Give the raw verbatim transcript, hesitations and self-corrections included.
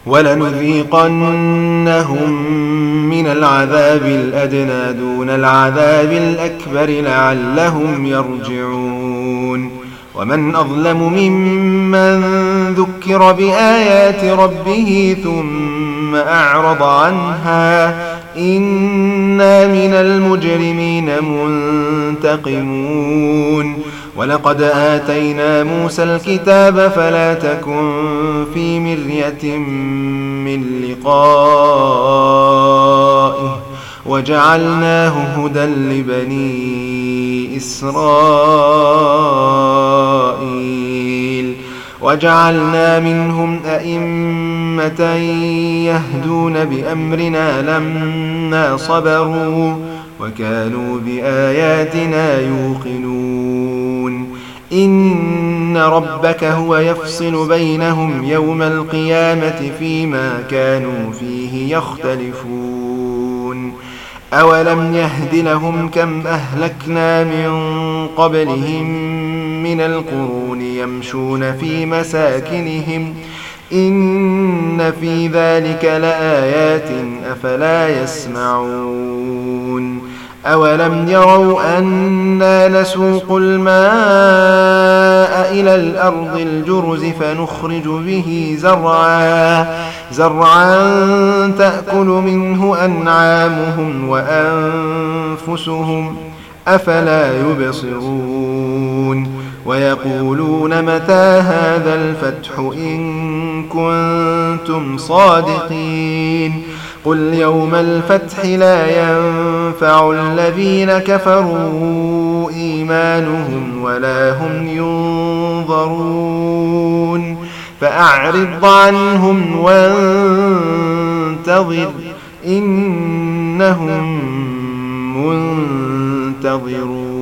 ولنذيقنهم من العذاب الأدنى دون العذاب الأكبر لعلهم يرجعون. ومن أظلم ممن ذكر بآيات ربه ثم أعرض عنها إنا من المجرمين منتقمون. ولقد آتينا موسى الكتاب فلا تكن في مرية من لقائه وجعلناه هدى لبني إسرائيل وجعلنا منهم أئمة يهدون بأمرنا لما صبروا وكانوا بآياتنا يوقنون. إن ربك هو يفصل بينهم يوم القيامة فيما كانوا فيه يختلفون. أولم يهد لهم كم أهلكنا من قبلهم من القرون يمشون في مساكنهم إن في ذلك لآيات أفلا يسمعون. أولم يروا أنا نسوق الماء إلى الأرض الجرز فنخرج به زرعا زرعا تأكل منه أنعامهم وأنفسهم أفلا يبصرون. ويقولون متى هذا الفتح إن كنتم صادقين. قل يوم الفتح لا ينفع الذين كفروا إيمانهم ولا هم ينظرون. فأعرض عنهم وانتظر إنهم منتظرون.